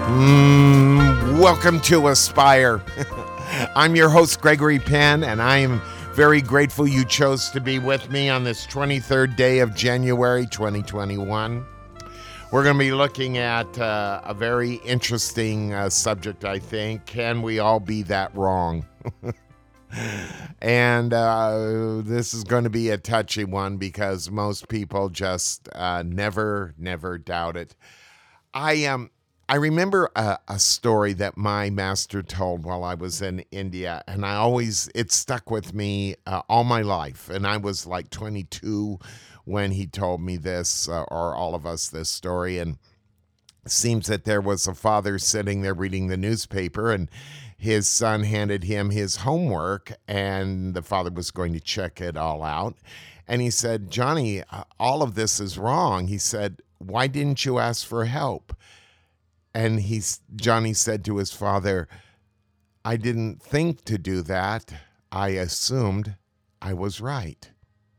Welcome to Aspire. I'm your host, Gregory Penn, and I am very grateful you chose to be with me on this 23rd day of January 2021. We're going to be looking at a very interesting subject, I think. Can we all be that wrong? And this is going to be a touchy one because most people just never doubt it. I remember a story that my master told while I was in India, and it stuck with me all my life. And I was like 22 when he told me this, or all of us this story. And it seems that there was a father sitting there reading the newspaper, and his son handed him his homework, and the father was going to check it all out. And he said, "Johnny, all of this is wrong." He said, "Why didn't you ask for help?" And Johnny said to his father, "I didn't think to do that. I assumed I was right."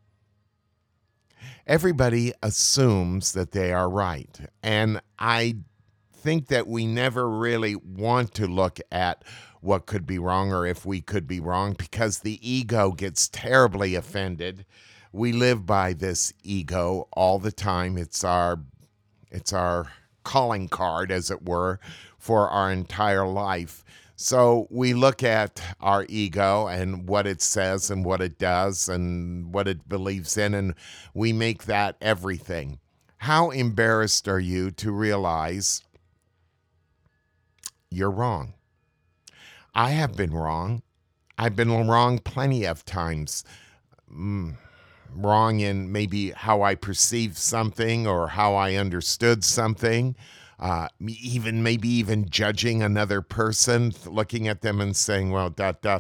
Everybody assumes that they are right. And I think that we never really want to look at what could be wrong or if we could be wrong because the ego gets terribly offended. We live by this ego all the time. It's our calling card, as it were, for our entire life. So we look at our ego and what it says and what it does and what it believes in, and we make that everything. How embarrassed are you to realize you're wrong? I have been wrong. I've been wrong plenty of times. Wrong in maybe how I perceived something or how I understood something, even judging another person, looking at them and saying, well, ...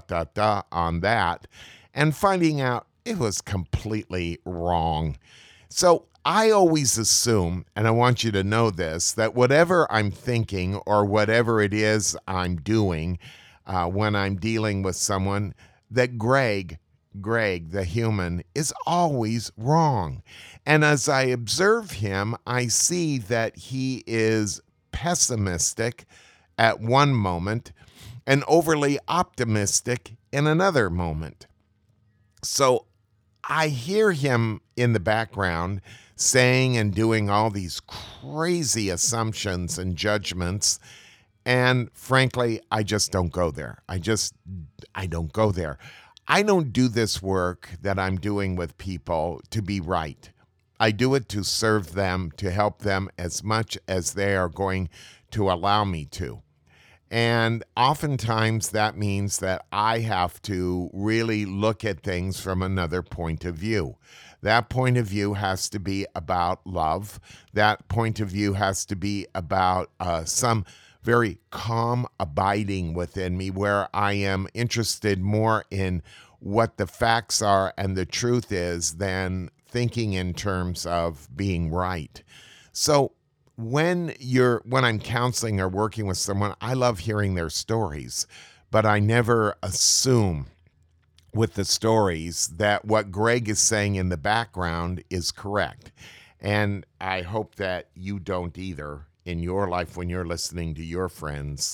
on that, and finding out it was completely wrong. So I always assume, and I want you to know this, that whatever I'm thinking or whatever it is I'm doing when I'm dealing with someone, that Greg, the human, is always wrong. And as I observe him, I see that he is pessimistic at one moment and overly optimistic in another moment. So I hear him in the background saying and doing all these crazy assumptions and judgments. And frankly, I just don't go there. I don't go there. I don't do this work that I'm doing with people to be right. I do it to serve them, to help them as much as they are going to allow me to. And oftentimes that means that I have to really look at things from another point of view. That point of view has to be about love. That point of view has to be about some very calm abiding within me, where I am interested more in what the facts are and the truth is than thinking in terms of being right. So when I'm counseling or working with someone, I love hearing their stories, but I never assume with the stories that what Greg is saying in the background is correct. And I hope that you don't either in your life when you're listening to your friends.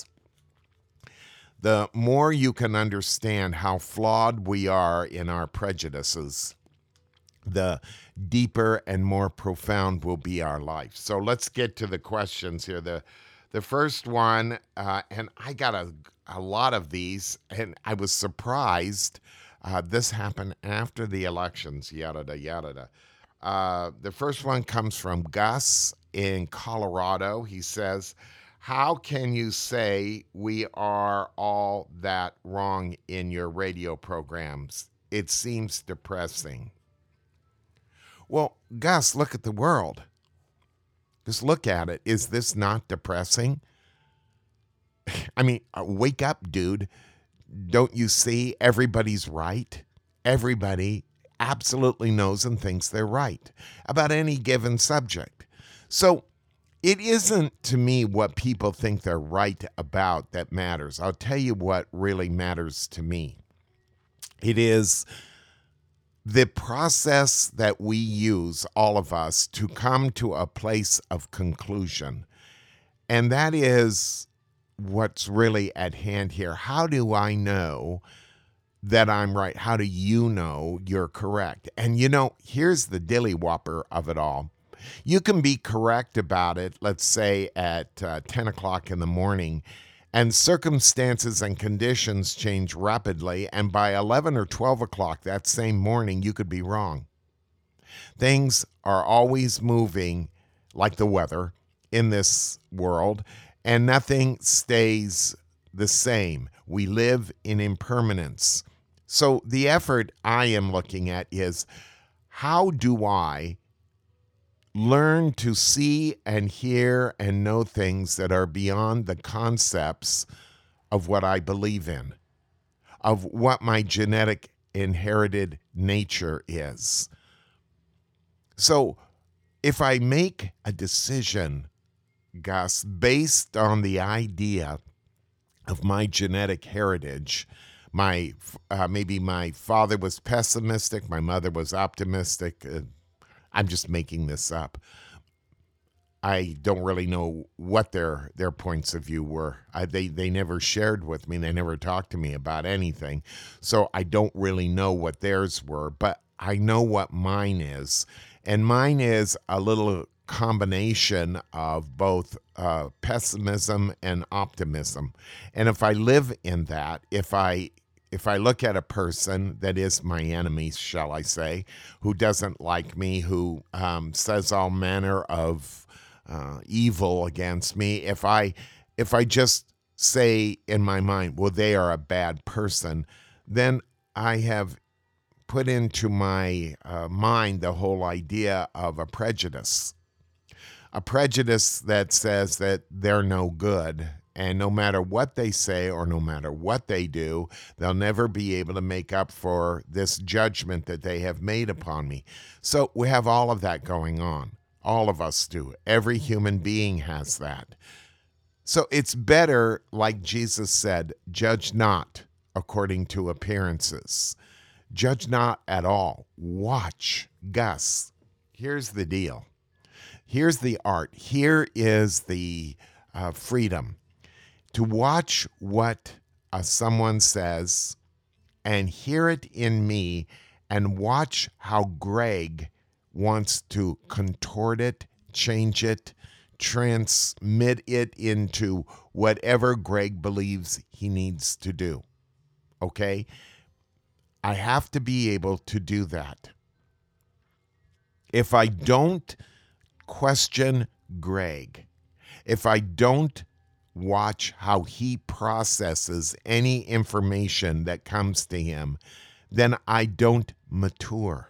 The more you can understand how flawed we are in our prejudices, the deeper and more profound will be our life. So let's get to the questions here. The first one, and I got a lot of these, and I was surprised. This happened after the elections, yada, yada. The first one comes from Gus in Colorado. He says, "How can you say we are all that wrong in your radio programs? It seems depressing." Well, Gus, look at the world. Just look at it. Is this not depressing? I mean, wake up, dude. Don't you see everybody's right? Everybody absolutely knows and thinks they're right about any given subject. So it isn't, to me, what people think they're right about that matters. I'll tell you what really matters to me. It is the process that we use, all of us, to come to a place of conclusion. And that is what's really at hand here. How do I know that I'm right? How do you know you're correct? And here's the dilly whopper of it all. You can be correct about it, let's say at 10 o'clock in the morning, and circumstances and conditions change rapidly. And by 11 or 12 o'clock that same morning, you could be wrong. Things are always moving like the weather in this world, and nothing stays the same. We live in impermanence. So the effort I am looking at is, how do I learn to see and hear and know things that are beyond the concepts of what I believe in, of what my genetic inherited nature is. So if I make a decision, Gus, based on the idea of my genetic heritage, maybe my father was pessimistic, my mother was optimistic. I'm just making this up. I don't really know what their points of view were. They never shared with me. They never talked to me about anything. So I don't really know what theirs were, but I know what mine is. And mine is a little combination of both pessimism and optimism. And if I live in that, if I look at a person that is my enemy, shall I say, who doesn't like me, who says all manner of evil against me, if I just say in my mind, well, they are a bad person, then I have put into my mind the whole idea of a prejudice that says that they're no good. And no matter what they say or no matter what they do, they'll never be able to make up for this judgment that they have made upon me. So we have all of that going on. All of us do. Every human being has that. So it's better, like Jesus said, judge not according to appearances. Judge not at all. Watch. Gus, here's the deal. Here's the art. Here is the freedom to watch what someone says and hear it in me and watch how Greg wants to contort it, change it, transmit it into whatever Greg believes he needs to do. Okay? I have to be able to do that. If I don't question Greg, if I don't watch how he processes any information that comes to him, then I don't mature.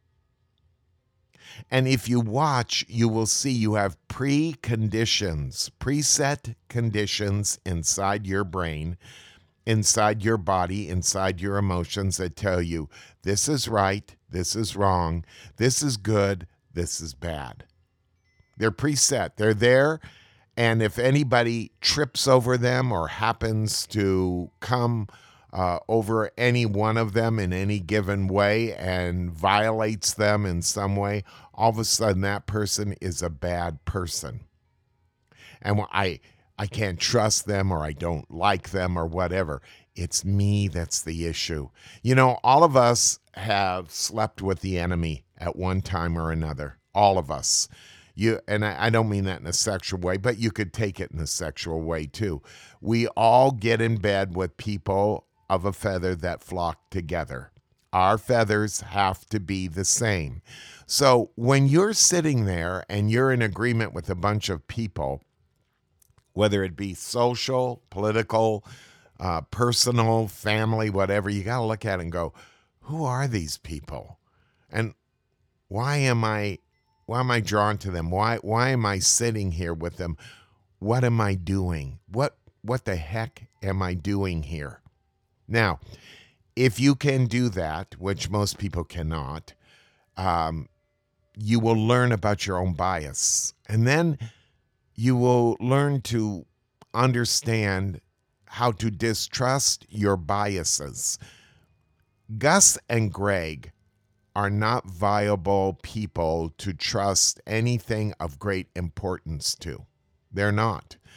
And if you watch, you will see you have preset conditions inside your brain, inside your body, inside your emotions that tell you this is right, this is wrong, this is good, this is bad. They're preset. They're there. And if anybody trips over them or happens to come over any one of them in any given way and violates them in some way, all of a sudden that person is a bad person. And I can't trust them or I don't like them or whatever. It's me that's the issue. All of us have slept with the enemy at one time or another. All of us. And I don't mean that in a sexual way, but you could take it in a sexual way too. We all get in bed with people of a feather that flock together. Our feathers have to be the same. So when you're sitting there and you're in agreement with a bunch of people, whether it be social, political, personal, family, whatever, you got to look at it and go, who are these people? And why am I drawn to them? Why am I sitting here with them? What am I doing? What the heck am I doing here? Now, if you can do that, which most people cannot, you will learn about your own bias. And then you will learn to understand how to distrust your biases. Gus and Greg are not viable people to trust anything of great importance to. They're not.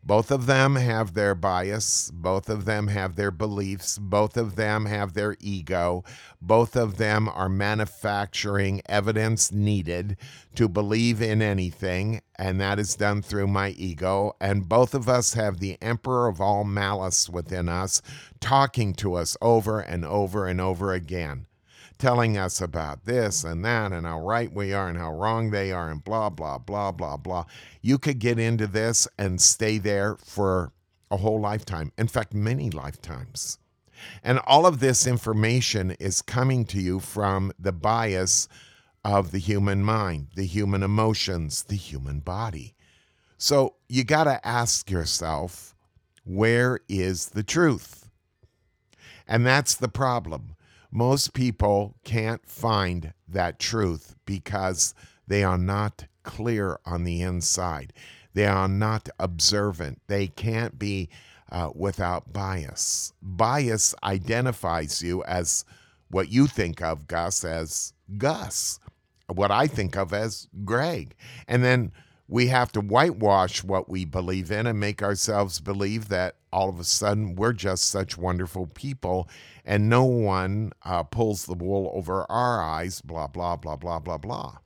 Both of them have their bias. Both of them have their beliefs. Both of them have their ego. Both of them are manufacturing evidence needed to believe in anything, and that is done through my ego. And both of us have the emperor of all malice within us, talking to us over and over and over again, telling us about this and that and how right we are and how wrong they are and blah, blah, blah, blah, blah. You could get into this and stay there for a whole lifetime. In fact, many lifetimes. And all of this information is coming to you from the bias of the human mind, the human emotions, the human body. So you got to ask yourself, where is the truth? And that's the problem. Most people can't find that truth because they are not clear on the inside. They are not observant. They can't be without bias. Bias identifies you as what you think of Gus as Gus, what I think of as Greg. And then we have to whitewash what we believe in and make ourselves believe that all of a sudden we're just such wonderful people and no one pulls the wool over our eyes, blah, blah, blah, blah, blah, blah.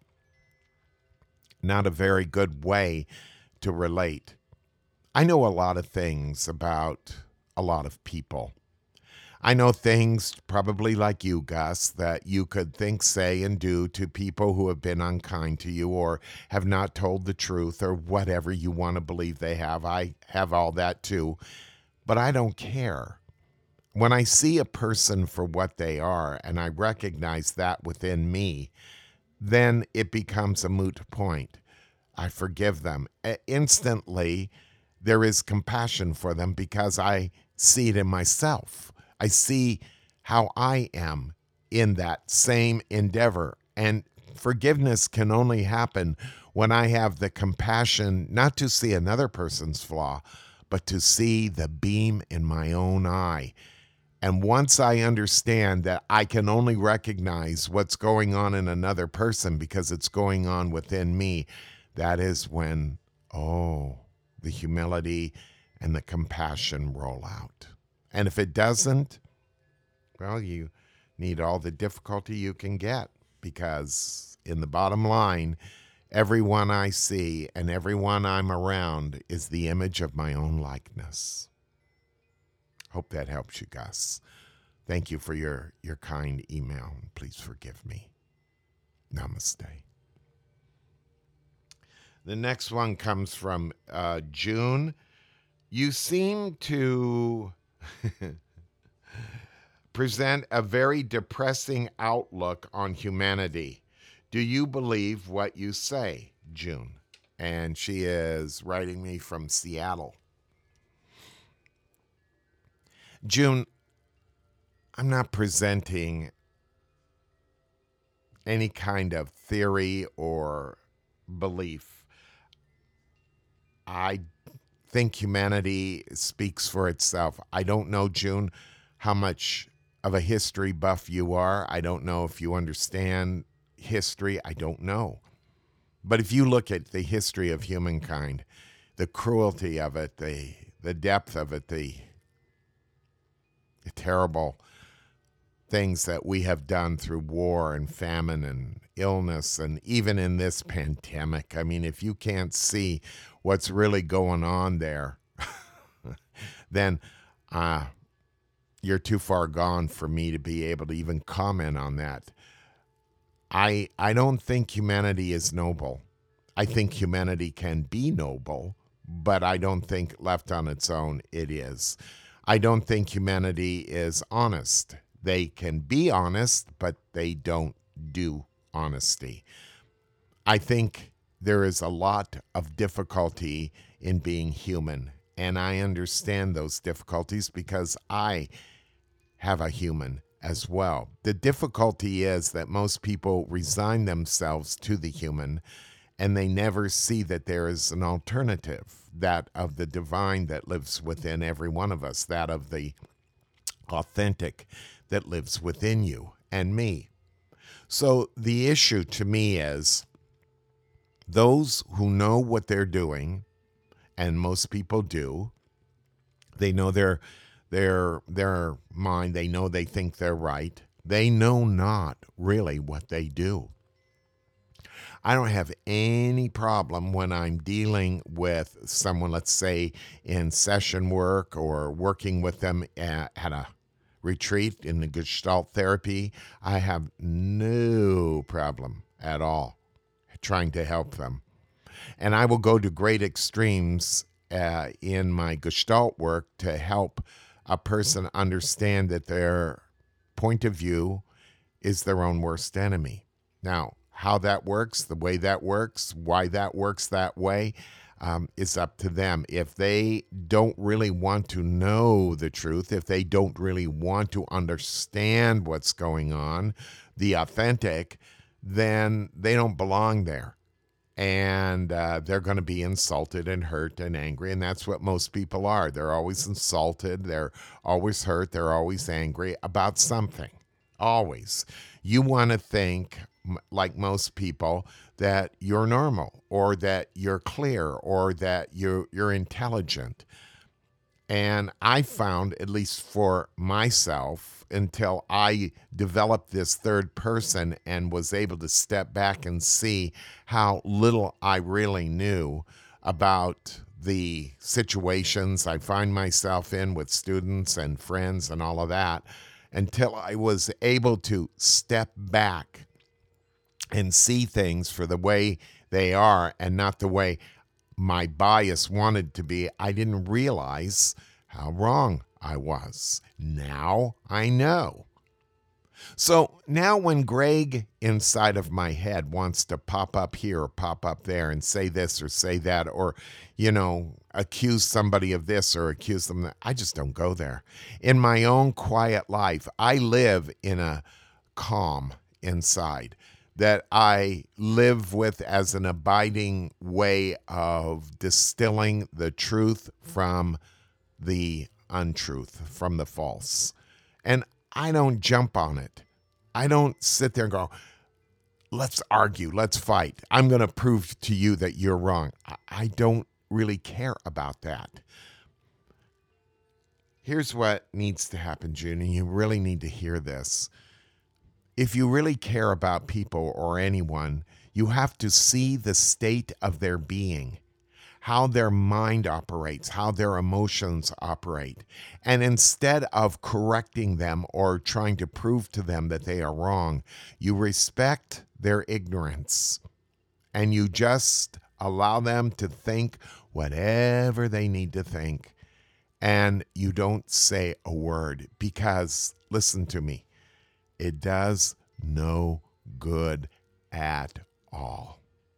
Not a very good way to relate. I know a lot of things about a lot of people. I know things, probably like you, Gus, that you could think, say, and do to people who have been unkind to you or have not told the truth or whatever you want to believe they have. I have all that too. But I don't care. When I see a person for what they are and I recognize that within me, then it becomes a moot point. I forgive them. Instantly, there is compassion for them because I see it in myself. I see how I am in that same endeavor. And forgiveness can only happen when I have the compassion not to see another person's flaw, but to see the beam in my own eye. And once I understand that I can only recognize what's going on in another person because it's going on within me, that is when, the humility and the compassion roll out. And if it doesn't, well, you need all the difficulty you can get because in the bottom line, everyone I see and everyone I'm around is the image of my own likeness. Hope that helps you, Gus. Thank you for your kind email. Please forgive me. Namaste. The next one comes from June. You seem to present a very depressing outlook on humanity. Do you believe what you say, June? And she is writing me from Seattle. June, I'm not presenting any kind of theory or belief. I think humanity speaks for itself. I don't know, June, how much of a history buff you are. I don't know if you understand history. I don't know. But if you look at the history of humankind, the cruelty of it, the depth of it, the terrible things that we have done through war and famine and illness and even in this pandemic. I mean, if you can't see what's really going on there, then you're too far gone for me to be able to even comment on that. I don't think humanity is noble. I think humanity can be noble, but I don't think left on its own it is. I don't think humanity is honest. They can be honest, but they don't do honesty. I think there is a lot of difficulty in being human, and I understand those difficulties because I have a human as well. The difficulty is that most people resign themselves to the human, and they never see that there is an alternative, that of the divine that lives within every one of us, that of the authentic that lives within you and me. So the issue to me is those who know what they're doing and most people do. They know their mind. They know they think they're right. They know not really what they do. I don't have any problem when I'm dealing with someone, let's say in session work or working with them at a retreat in the Gestalt therapy. I have no problem at all trying to help them. And I will go to great extremes in my Gestalt work to help a person understand that their point of view is their own worst enemy. Now, how that works, the way that works, why that works that way, is up to them. If they don't really want to know the truth, if they don't really want to understand what's going on, the authentic, then they don't belong there. And they're going to be insulted and hurt and angry. And that's what most people are. They're always insulted. They're always hurt. They're always angry about something. Always. You want to think, like most people, that you're normal or that you're clear or that you're intelligent. And I found, at least for myself, until I developed this third person and was able to step back and see how little I really knew about the situations I find myself in with students and friends and all of that, until I was able to step back and see things for the way they are and not the way my bias wanted to be, I didn't realize how wrong I was. Now I know. So now when Greg inside of my head wants to pop up here or pop up there and say this or say that or, accuse somebody of this or accuse them of that, I just don't go there. In my own quiet life, I live in a calm inside that I live with as an abiding way of distilling the truth from the untruth, from the false. And I don't jump on it. I don't sit there and go, let's argue, let's fight. I'm going to prove to you that you're wrong. I don't really care about that. Here's what needs to happen, June, and you really need to hear this. If you really care about people or anyone, you have to see the state of their being, how their mind operates, how their emotions operate. And instead of correcting them or trying to prove to them that they are wrong, you respect their ignorance and you just allow them to think whatever they need to think. And you don't say a word because, listen to me, it does no good at all.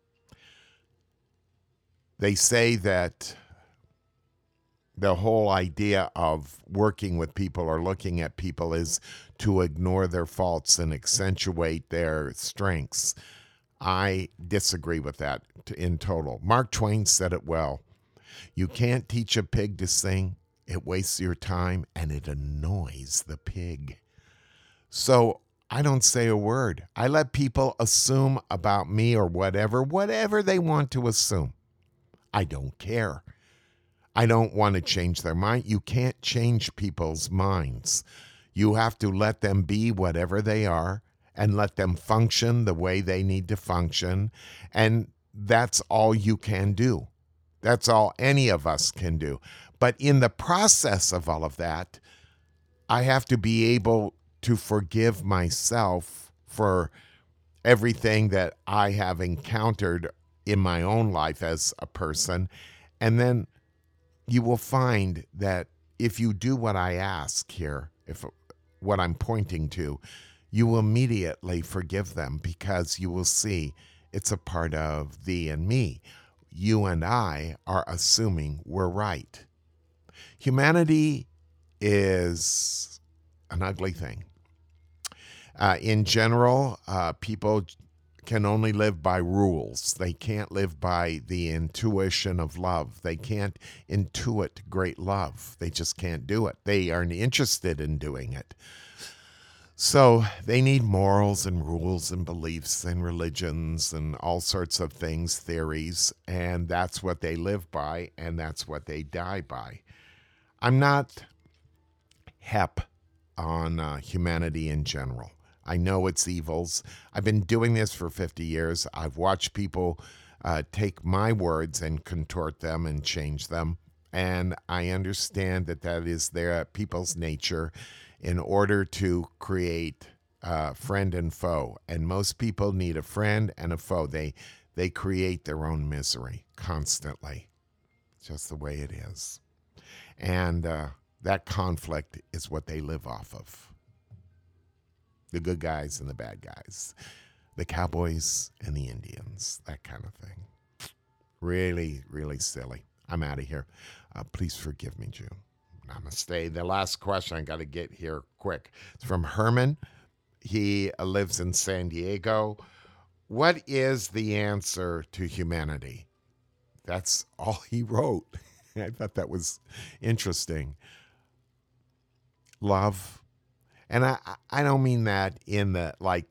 They say that the whole idea of working with people or looking at people is to ignore their faults and accentuate their strengths. I disagree with that in total. Mark Twain said it well. You can't teach a pig to sing. It wastes your time and it annoys the pig. So I don't say a word. I let people assume about me or whatever they want to assume. I don't care. I don't want to change their mind. You can't change people's minds. You have to let them be whatever they are and let them function the way they need to function. And that's all you can do. That's all any of us can do. But in the process of all of that, I have to be able to forgive myself for everything that I have encountered in my own life as a person. And then you will find that if you do what I ask here, if what I'm pointing to, you will immediately forgive them because you will see it's a part of thee and me. You and I are assuming we're right. Humanity is an ugly thing. In general, people can only live by rules. They can't live by the intuition of love. They can't intuit great love. They just can't do it. They aren't interested in doing it. So they need morals and rules and beliefs and religions and all sorts of things, theories, and that's what they live by and that's what they die by. I'm not hep on humanity in general. I know its evils. I've been doing this for 50 years. I've watched people take my words and contort them and change them. And I understand that that is their people's nature in order to create friend and foe. And most people need a friend and a foe. They create their own misery constantly. It's just the way it is. And that conflict is what they live off of. The good guys and the bad guys. The cowboys and the Indians. That kind of thing. Really, really silly. I'm out of here. Please forgive me, June. Namaste. The last question I got to get here quick. It's from Herman. He lives in San Diego. What is the answer to humanity? That's all he wrote. I thought that was interesting. Love. And I don't mean that in the, like,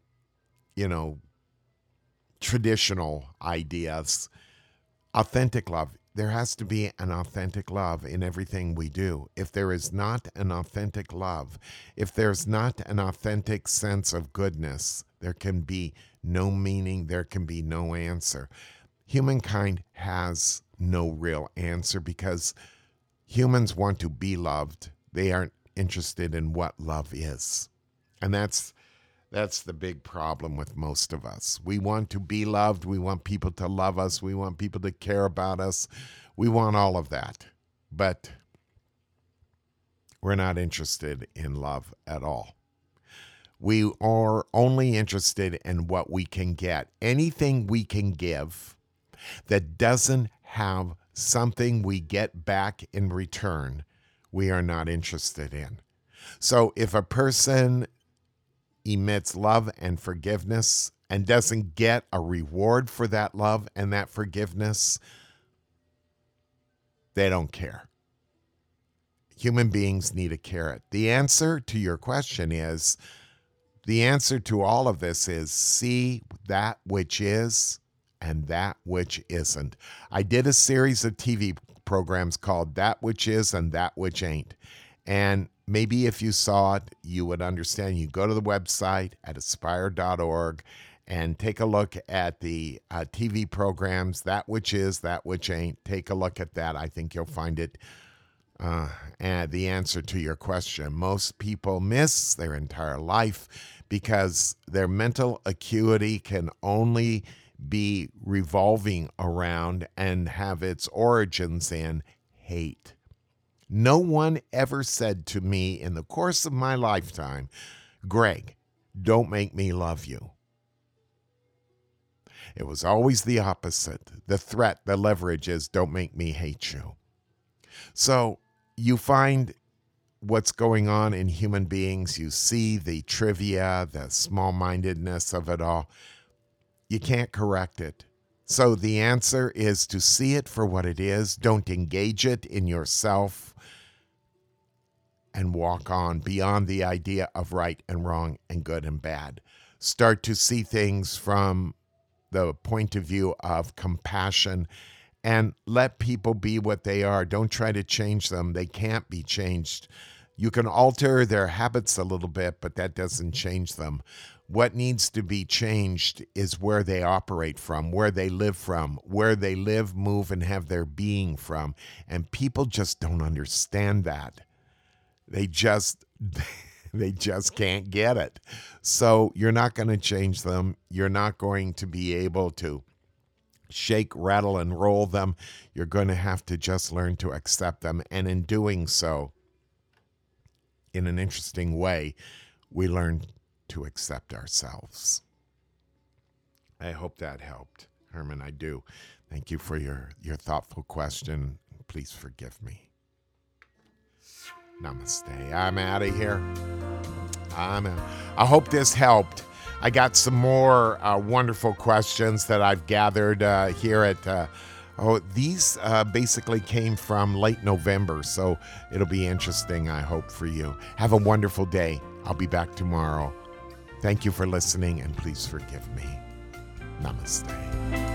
traditional ideas. Authentic love. There has to be an authentic love in everything we do. If there is not an authentic love, if there's not an authentic sense of goodness, there can be no meaning, there can be no answer. Humankind has no real answer because humans want to be loved. They aren't interested in what love is. And that's the big problem with most of us. We want to be loved. We want people to love us. We want people to care about us. We want all of that. But we're not interested in love at all. We are only interested in what we can get. Anything we can give that doesn't have something we get back in return, we are not interested in. So if a person emits love and forgiveness and doesn't get a reward for that love and that forgiveness, they don't care. Human beings need a carrot. The answer to your question is, the answer to all of this is see that which is and that which isn't. I did a series of TV programs called That Which Is and That Which Ain't. And maybe if you saw it, you would understand. You go to the website at aspire.org and take a look at the TV programs, That Which Is, That Which Ain't. Take a look at that. I think you'll find it and the answer to your question. Most people miss their entire life because their mental acuity can only be revolving around and have its origins in hate. No one ever said to me in the course of my lifetime, Greg, don't make me love you. It was always the opposite. The threat, the leverage is don't make me hate you. So you find what's going on in human beings. You see the trivia, the small-mindedness of it all. You can't correct it. So the answer is to see it for what it is. Don't engage it in yourself and walk on beyond the idea of right and wrong and good and bad. Start to see things from the point of view of compassion and let people be what they are. Don't try to change them. They can't be changed. You can alter their habits a little bit, but that doesn't change them. What needs to be changed is where they operate from, where they live, move, and have their being from. And people just don't understand that. They just can't get it. So you're not going to change them. You're not going to be able to shake, rattle, and roll them. You're going to have to just learn to accept them. And in doing so, in an interesting way, we learn to accept ourselves. I hope that helped, Herman. I do. Thank you for your thoughtful question. Please forgive me. Namaste. I'm out of here. I hope this helped. I got some more wonderful questions that I've gathered here at these basically came from late November, so it'll be interesting, I hope, for you. Have a wonderful day. I'll be back tomorrow. Thank you for listening, and please forgive me. Namaste.